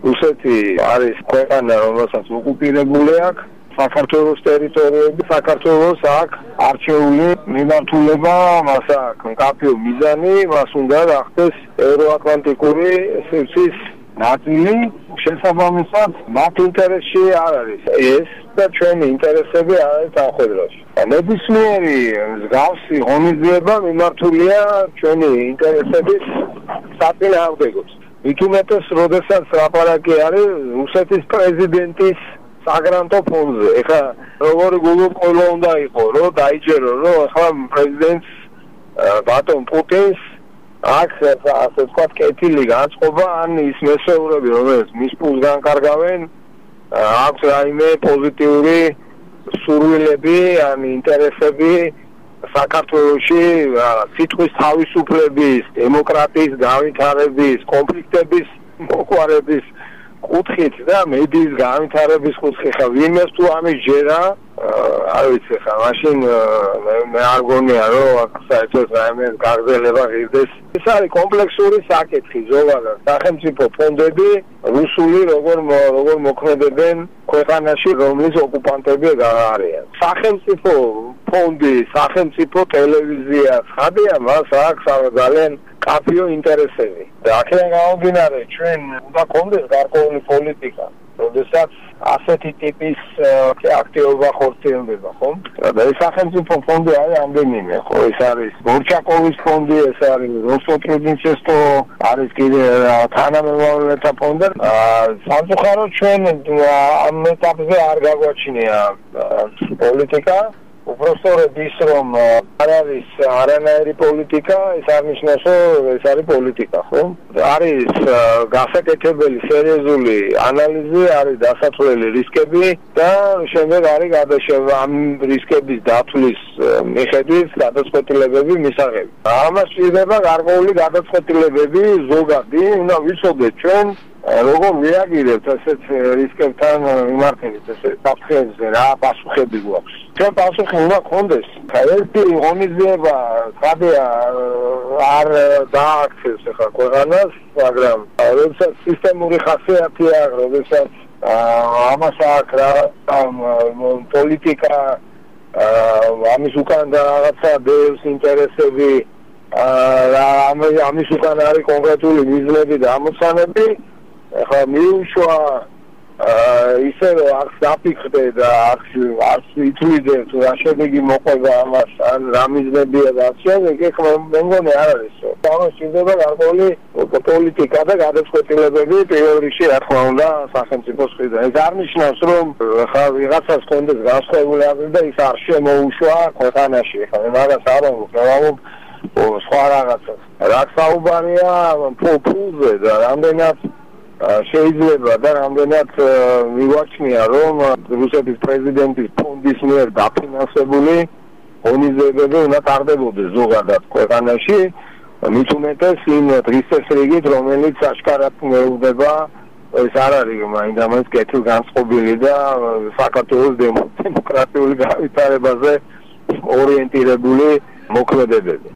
რუსეთი არის ქვეყანა, რომელსაც ოკუპირებული აქვს საქართველოს ტერიტორიები, საქართველოს აქ არჩეული მიმართულება, მას აქვს მკაფიო მიზანი, მას უნდა გახდეს ევროატლანტიკური სივრცის ნაწილი, შესაბამისად მათ ინტერესში არ არის ეს და ჩვენი ინტერესები არ არის თანხმდროში. ნებისმიერი მსგავსი ღონისძიება მიმართულია ჩვენი ინტერესების საწინააღმდეგოს. მით უმეტეს, როდესაც ლაპარაკი არის რუსეთის პრეზიდენტის საგრანტო ფონდზე. ეხლა როგორი გულუყოლო უნდა იყო, რომ დაიჯერო, რომ ახლა პრეზიდენტს ბატონ პუტინს აქ ასე ვთქვათ კეთილი განწყობა, ან ის მესეურები, რომელიც მის პულს განკარგავენ, აქვს რაიმე პოზიტიური სურვილები, ან ინტერესები საქართველოში სიტყვის თავისუფლების, დემოკრატიის განვითარების, კონფლიქტების მოყვარების კუთხით და მედიის განვითარების კუთხით. ხა ვინმეს თუ ამის ჯერა, არ ვიცი, ხა მაშინ მე არ გონია, რომ აქ საერთოდ რაიმე გაგრძელება ღირდეს. ეს არის კომპლექსური საკითხი ზოგადად. სახელმწიფო ფონდები რუსული როგორ მოქმედებენ ქვეყანაში, რომლის ოკუპანტები არიან. სახელმწიფო ფონდი, სახელმწიფო ტელევიზია ცხადია, მას აქვს ძალიან კაფიო ინტერესები. და აქედან გამომდინარე, ჩვენ უნდა გქონდეს გარკვეული პოლიტიკა, როდესაც ასეთი ტიპის აქტივობა ხორციელდება, ხო? და ეს სახელმწიფო ფონდი არის ამდენიმე, ხო? ეს არის გორჩაკოვის ფონდი, ეს არის როსოტრუდნიცესტო, არის კიდე თანამემამულეთა ფონდი. სამწუხაროდ ჩვენ ამ ეტაპზე არ გაგვაჩნია პოლიტიკა. უბრალოდ ის რომ არ არის არანაირი პოლიტიკა, ეს არ ნიშნავს, რომ ეს არის პოლიტიკა, ხო? არის გასაკეთებელი სერიოზული ანალიზი, არის დასაცვლელი რისკები და შემდეგ არის გადაშევა ამ რისკების დათვლის მიხედვით გადაწყვეტილებები მისაღები. ამას შეიძლება გარკვეული გადაწყვეტილებები ზოგადი უნდა ვიცოდეთ ჩვენ როგორ რეაგირებთ ასეთ რისკებთან მიმართებით, ესე საფრთხეებზე რა პასუხები გვაქვს. ჩვენ პასუხი უნდა გქონდეს. ერთი ღონისძიება ხადია არ დააქცევს ახლა ქვეყანას, მაგრამ როდესაც სისტემური ხასიათი აქვს, როდესაც ამას აქვს რა პოლიტიკა, ამის უკან და რაღაცა ბევრს ინტერესები, ამის უკან არის კონკრეტული მიზნები და ამოცანები. ახლა მიუშვა ისე რომ არ დაფიქრდე და არ ითვლიდე თუ რა შედეგი მოყვება ამას ან რა მიზნებია და შემდეგ ეხლა მე მგონი არ არის ამას შეიძლება გარკვეული პოლიტიკა და გადაწყვეტილებები პირველ რიგში რა თქმა უნდა სახელმწიფოს მხრიდან. ეს არ ნიშნავს რომ ახლა ვიღაცას კონდეს განსხვავებული აზრი და ის არ შემოუშვა ქვეყანაში. ახლა მე მაგას არ ვამბობ, სხვა რაღაცას. რა საუბარია ფულზე და რამდენად შეიძლება და რამდენად მივაჩნია რომ რუსეთის პრეზიდენტის ფონდის მიერ დაფინანსებული ღონისძიებები უნდა ტარდებოდეს ზოგადად ქვეყანაში, მით უმეტეს იმ დღის წესრიგით, რომელიც აშკარად მეუბნება ეს არ არის მაინდა-მაინც კეთილგანწყობილი და საქართველოს დემოკრატიული განვითარებაზე ორიენტირებული მოქმედებები.